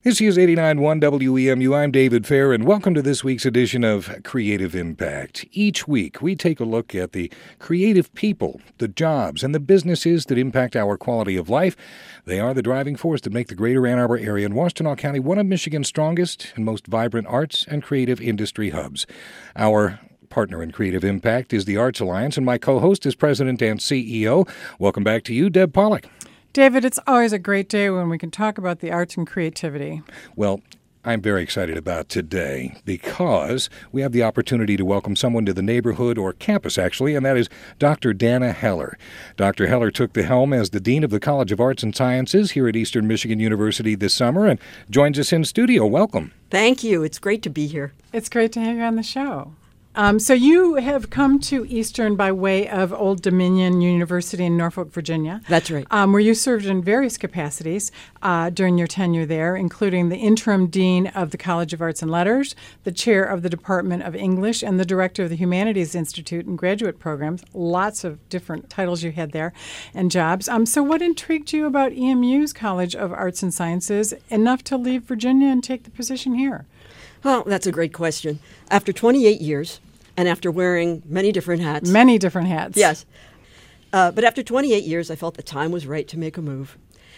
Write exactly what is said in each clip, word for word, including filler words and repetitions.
This is eighty-nine point one W E M U. I'm David Fair, and welcome to this week's edition of Creative Impact. Each week, we take a look at the creative people, the jobs, and the businesses that impact our quality of life. They are the driving force that make the greater Ann Arbor area and Washtenaw County one of Michigan's strongest and most vibrant arts and creative industry hubs. Our partner in Creative Impact is the Arts Alliance, and my co-host is President and C E O. Welcome back to you, Deb Pollack. David, it's always a great day when we can talk about the arts and creativity. Well, I'm very excited about today because we have the opportunity to welcome someone to the neighborhood, or campus actually, and that is Doctor Dana Heller. Doctor Heller took the helm as the Dean of the College of Arts and Sciences here at Eastern Michigan University this summer and joins us in studio. Welcome. Thank you. It's great to be here. It's great to have you on the show. Um, so you have come to Eastern by way of Old Dominion University in Norfolk, Virginia. That's right. Um, where you served in various capacities uh, during your tenure there, including the interim dean of the College of Arts and Letters, the chair of the Department of English, and the director of the Humanities Institute and graduate programs. Lots of different titles you had there and jobs. Um, so what intrigued you about E M U's College of Arts and Sciences enough to leave Virginia and take the position here? Well, that's a great question. After twenty-eight years, and after wearing many different hats. Many different hats. Yes. Uh, but after twenty-eight years, I felt the time was right to make a move.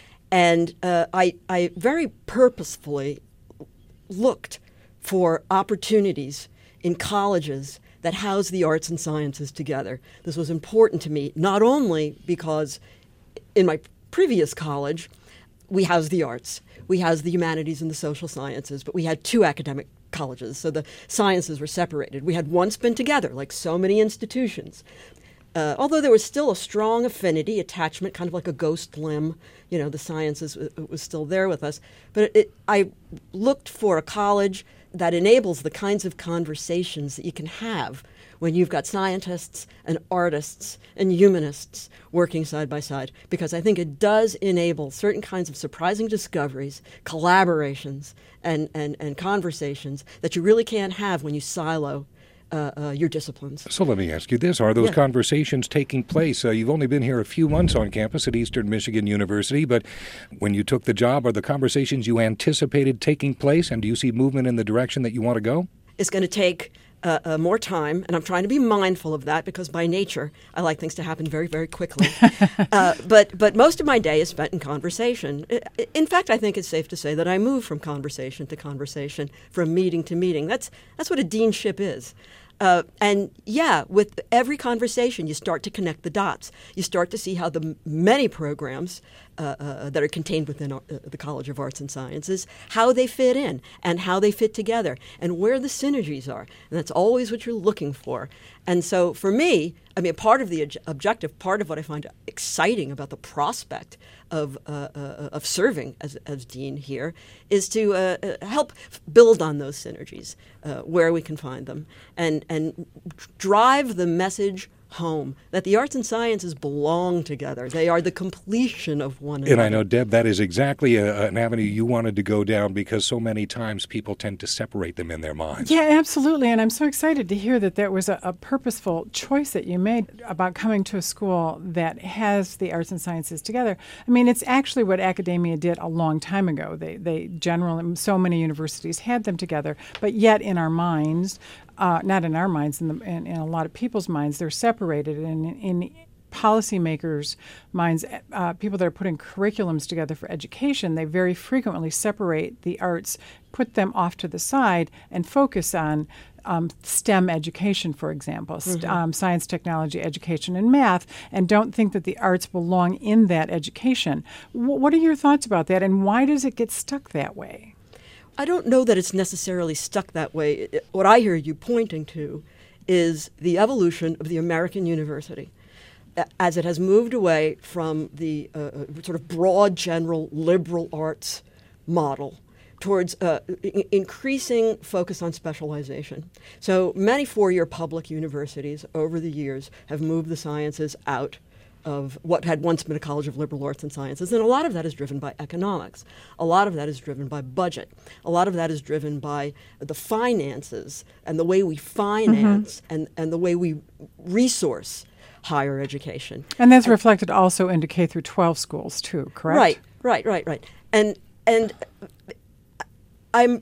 And uh, I, I very purposefully looked for opportunities in colleges that house the arts and sciences together. This was important to me, not only because in my previous college, we housed the arts. We housed the humanities and the social sciences, but we had two academic colleges, so the sciences were separated. We had once been together, like so many institutions. Uh, although there was still a strong affinity, attachment, kind of like a ghost limb, you know, the sciences w- was still there with us. But it, I looked for a college that enables the kinds of conversations that you can have when you've got scientists and artists and humanists working side by side, because I think it does enable certain kinds of surprising discoveries, collaborations, and, and, and conversations that you really can't have when you silo uh, uh, your disciplines. So let me ask you this. Are those yeah. conversations taking place? Uh, you've only been here a few months on campus at Eastern Michigan University, but when you took the job, are the conversations you anticipated taking place, and do you see movement in the direction that you want to go? It's going to take Uh, uh, more time, and I'm trying to be mindful of that because by nature I like things to happen very, very quickly. uh, but but most of my day is spent in conversation. In fact, I think it's safe to say that I move from conversation to conversation, from meeting to meeting. That's that's what a deanship is. Uh, and yeah, with every conversation, you start to connect the dots. You start to see how the m- many programs uh, uh, that are contained within our, uh, the College of Arts and Sciences, how they fit in and how they fit together and where the synergies are. And that's always what you're looking for. And so for me, I mean, part of the ob- objective, part of what I find exciting about the prospect of uh, uh, of serving as, as dean here is to uh, uh, help build on those synergies uh, where we can find them and, and drive the message home that the arts and sciences belong together. They are the completion of one another. And I know, Deb, that is exactly a, an avenue you wanted to go down because so many times people tend to separate them in their minds. Yeah, absolutely. And I'm so excited to hear that there was a, a purposeful choice that you made about coming to a school that has the arts and sciences together. I mean, it's actually what academia did a long time ago. They, they generally, so many universities had them together, but yet in our minds, Uh, not in our minds, in, the, in, in a lot of people's minds, they're separated. And in, in policymakers' minds, uh, people that are putting curriculums together for education, they very frequently separate the arts, put them off to the side, and focus on um, STEM education, for example, mm-hmm. st- um, science, technology, education, and math, and don't think that the arts belong in that education. W- what are your thoughts about that, and why does it get stuck that way? I don't know that it's necessarily stuck that way. What I hear you pointing to is the evolution of the American university as it has moved away from the uh, sort of broad, general, liberal arts model towards uh, I- increasing focus on specialization. So many four-year public universities over the years have moved the sciences out of what had once been a College of Liberal Arts and Sciences. And a lot of that is driven by economics. A lot of that is driven by budget. A lot of that is driven by the finances and the way we finance mm-hmm. and, and the way we resource higher education. And that's and, reflected also into K through twelve schools too, correct? Right, right, right, right. And and I'm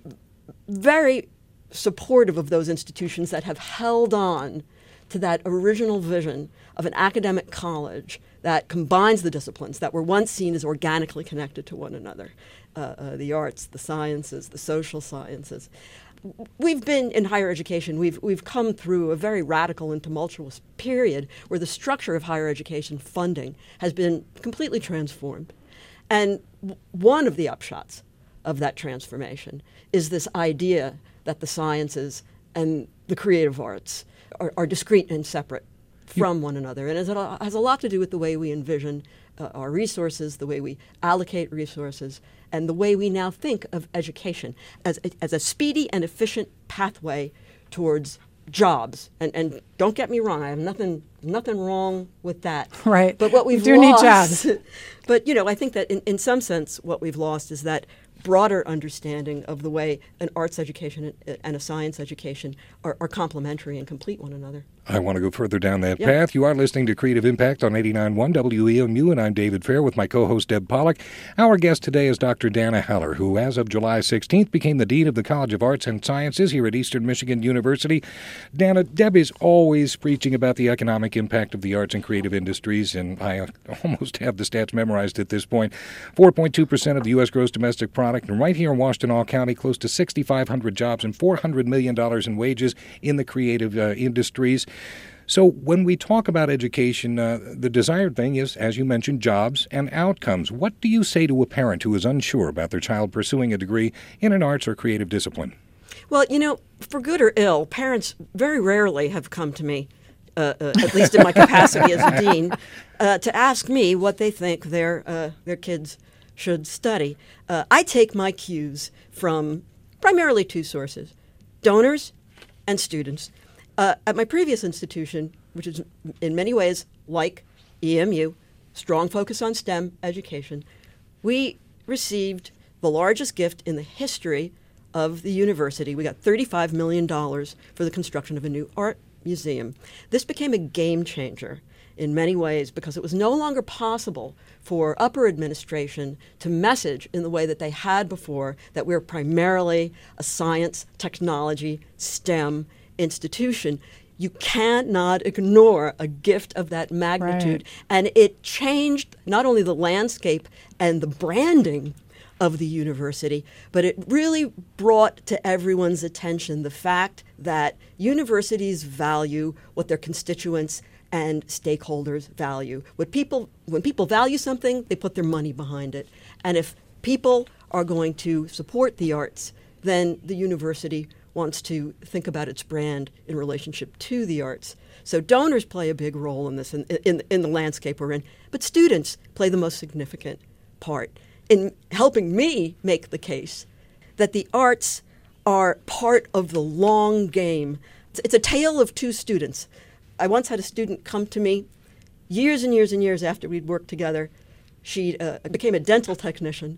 very supportive of those institutions that have held on to that original vision of an academic college that combines the disciplines that were once seen as organically connected to one another, uh, uh, the arts, the sciences, the social sciences. We've been in higher education, we've, we've come through a very radical and tumultuous period where the structure of higher education funding has been completely transformed. And w- one of the upshots of that transformation is this idea that the sciences and the creative arts are, are discrete and separate from one another. And it has a lot to do with the way we envision uh, our resources, the way we allocate resources, and the way we now think of education as a, as a speedy and efficient pathway towards jobs. And, and don't get me wrong, I have nothing nothing wrong with that. Right. But what we've we do lost, need jobs. But, you know, I think that in, in some sense what we've lost is that broader understanding of the way an arts education and a science education are, are complementary and complete one another. I want to go further down that Yeah. path. You are listening to Creative Impact on eighty-nine point one W E M U, and I'm David Fair with my co-host Deb Pollack. Our guest today is Doctor Dana Heller, who as of July sixteenth became the Dean of the College of Arts and Sciences here at Eastern Michigan University. Dana, Deb is always preaching about the economic impact of the arts and creative industries, and I almost have the stats memorized at this point. four point two percent of the U S gross domestic product, and right here in Washtenaw County, close to six thousand five hundred jobs and four hundred million dollars in wages in the creative uh, industries. So when we talk about education, uh, the desired thing is, as you mentioned, jobs and outcomes. What do you say to a parent who is unsure about their child pursuing a degree in an arts or creative discipline? Well, you know, for good or ill, parents very rarely have come to me, uh, uh, at least in my capacity as a dean, uh, to ask me what they think their uh, their kids should study. Uh, I take my cues from primarily two sources: donors and students. Uh, at my previous institution, which is in many ways like E M U, strong focus on STEM education, we received the largest gift in the history of the university. We got thirty-five million dollars for the construction of a new art museum. This became a game changer in many ways because it was no longer possible for upper administration to message in the way that they had before that we're primarily a science, technology, STEM institution. You cannot ignore a gift of that magnitude. Right. And it changed not only the landscape and the branding of the university, but it really brought to everyone's attention the fact that universities value what their constituents and stakeholders value. What people, when people value something, they put their money behind it. And if people are going to support the arts, then the university wants to think about its brand in relationship to the arts. So donors play a big role in this, in, in, in the landscape we're in, but students play the most significant part in helping me make the case that the arts are part of the long game. It's, it's a tale of two students. I once had a student come to me years and years and years after we'd worked together. She uh, became a dental technician,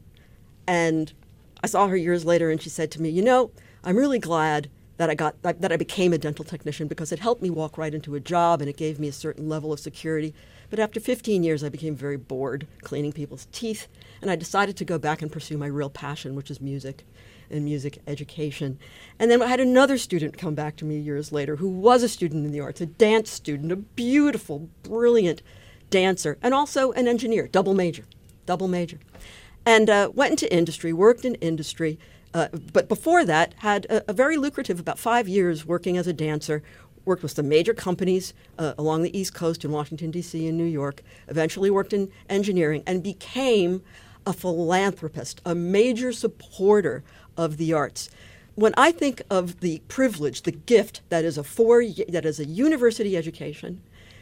and I saw her years later, and she said to me, you know, I'm really glad that I got that I became a dental technician because it helped me walk right into a job and it gave me a certain level of security. But after fifteen years, I became very bored cleaning people's teeth, and I decided to go back and pursue my real passion, which is music and music education. And then I had another student come back to me years later who was a student in the arts, a dance student, a beautiful, brilliant dancer, and also an engineer, double major, double major. And uh, went into industry, worked in industry, Uh, but before that, had a, a very lucrative, about five years working as a dancer, worked with some major companies uh, along the East Coast in Washington, D C and New York, eventually worked in engineering, and became a philanthropist, a major supporter of the arts. When I think of the privilege, the gift that is a four, that is a university education,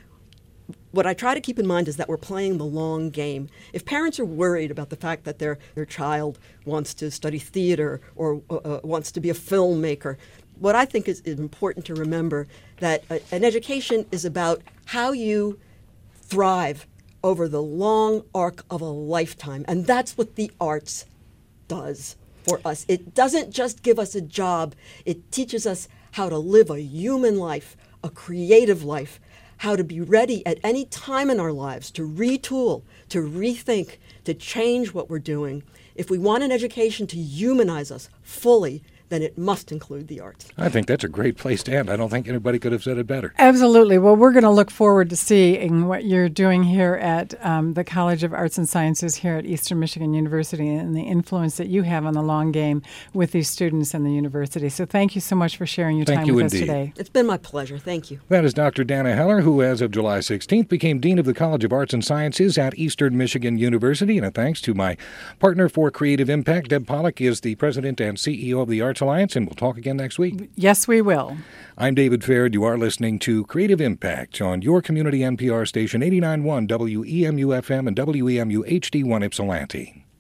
what I try to keep in mind is that we're playing the long game. If parents are worried about the fact that their, their child wants to study theater or uh, wants to be a filmmaker, what I think is, is important to remember that uh, an education is about how you thrive over the long arc of a lifetime. And that's what the arts does for us. It doesn't just give us a job. It teaches us how to live a human life, a creative life, how to be ready at any time in our lives to retool, to rethink, to change what we're doing. If we want an education to humanize us fully, then it must include the arts. I think that's a great place to end. I don't think anybody could have said it better. Absolutely. Well, we're going to look forward to seeing what you're doing here at um, the College of Arts and Sciences here at Eastern Michigan University and the influence that you have on the long game with these students and the university. So thank you so much for sharing your Thank time you with indeed. us today. It's been my pleasure. Thank you. That is Doctor Dana Heller, who as of July sixteenth became Dean of the College of Arts and Sciences at Eastern Michigan University. And a thanks to my partner for Creative Impact. Deb Pollack is the President and C E O of the Arts Alliance, and we'll talk again next week. Yes, we will. I'm David Fair. You are listening to Creative Impact on your community N P R station eighty-nine point one W E M U F M and W E M U H D one Ypsilanti.